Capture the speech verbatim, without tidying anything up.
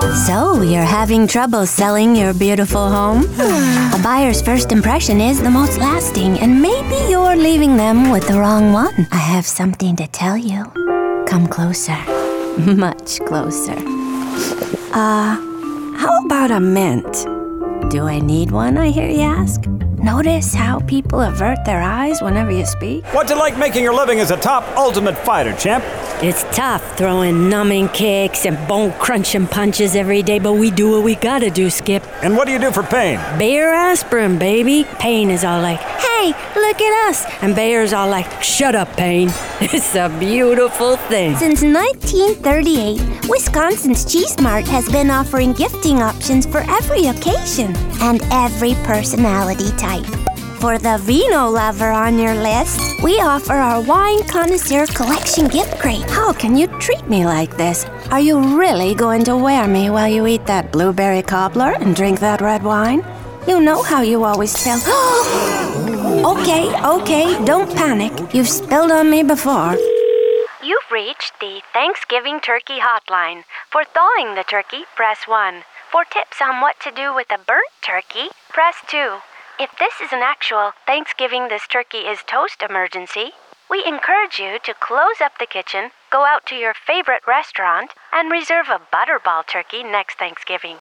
So, you're having trouble selling your beautiful home? A buyer's first impression is the most lasting, and maybe you're leaving them with the wrong one. I have something to tell you. Come closer. Much closer. Uh, how about a mint? Do I need one, I hear you ask? Notice how people avert their eyes whenever you speak? What's it like making your living as a top ultimate fighter, champ? It's tough throwing numbing kicks and bone-crunching punches every day, but we do what we gotta do, Skip. And what do you do for pain? Bayer aspirin, baby. Pain is all like, hey, look at us. And Bayer's all like, shut up, Pain. It's a beautiful thing. Since nineteen thirty-eight, Wisconsin's Cheese Mart has been offering gifting options for every occasion and every personality type. For the vino lover on your list, we offer our Wine Connoisseur Collection gift crate. How can you treat me like this? Are you really going to wear me while you eat that blueberry cobbler and drink that red wine? You know how you always tell. Okay, okay, don't panic. You've spilled on me before. You've reached the Thanksgiving Turkey Hotline. For thawing the turkey, press one. For tips on what to do with a burnt turkey, press two. If this is an actual Thanksgiving this turkey is toast emergency, we encourage you to close up the kitchen, go out to your favorite restaurant, and reserve a butterball turkey next Thanksgiving.